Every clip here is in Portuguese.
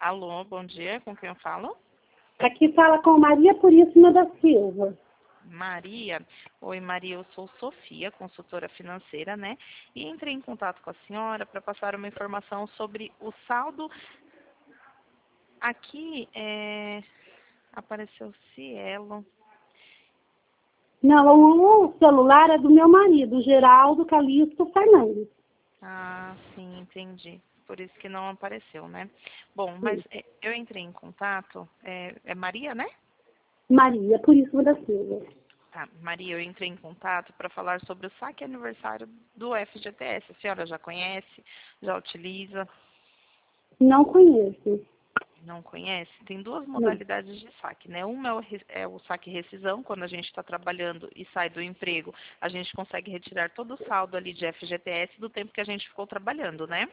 Alô, bom dia, com quem eu falo? Aqui fala com Maria Puríssima da Silva. Maria. Oi, Maria, eu sou Sofia, consultora financeira, né? E entrei em contato com a senhora para passar uma informação sobre o saldo. Aqui apareceu Cielo. Não, o celular é do meu marido, Geraldo Calixto Fernandes. Ah, sim, entendi. Por isso que não apareceu, né? Bom, mas eu entrei em contato. É Maria, né? Maria Puríssima da Silva. Tá, Maria, eu entrei em contato para falar sobre o saque aniversário do FGTS. A senhora já conhece? Já utiliza? Não conheço. Não conhece? Tem duas Não. modalidades de saque, né? Uma é o saque rescisão, quando a gente está trabalhando e sai do emprego, a gente consegue retirar todo o saldo ali de FGTS do tempo que a gente ficou trabalhando, né?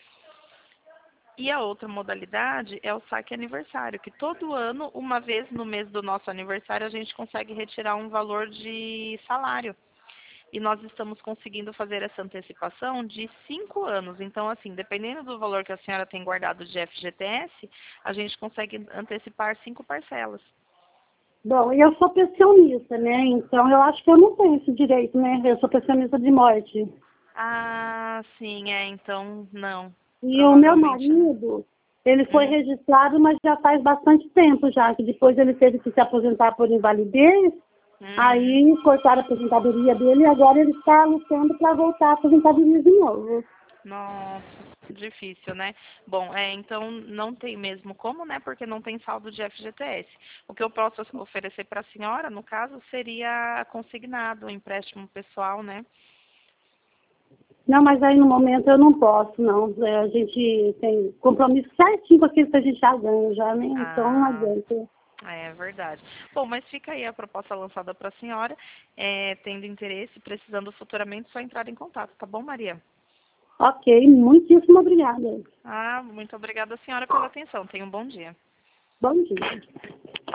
E a outra modalidade é o saque aniversário, que todo ano, uma vez no mês do nosso aniversário, a gente consegue retirar um valor de salário. E nós estamos conseguindo fazer essa antecipação de 5 anos. Então, assim, dependendo do valor que a senhora tem guardado de FGTS, a gente consegue antecipar 5 parcelas. Bom, eu sou pensionista, né? Então eu acho que eu não tenho esse direito, né? Eu sou pensionista de morte. Ah, sim, então não. E o meu Provavelmente não. marido, ele foi registrado, mas já faz bastante tempo já, que depois ele teve que se aposentar por invalidez. Uhum. Aí cortaram a aposentadoria dele e agora ele está lutando para voltar à aposentadoria de novo. Nossa, difícil, né? Bom, então não tem mesmo como, né? Porque não tem saldo de FGTS. O que eu posso oferecer para a senhora, no caso, seria consignado, um empréstimo pessoal, né? Não, mas aí no momento eu não posso, não. A gente tem compromisso certinho com aquilo que a gente já ganha já, né? Então não Ah, adianta. é verdade. Bom, mas fica aí a proposta lançada para a senhora. Tendo interesse, precisando futuramente, só entrar em contato, tá bom, Maria? Ok, muitíssimo obrigada. Ah, muito obrigada, senhora, pela atenção. Tenha um bom dia. Bom dia.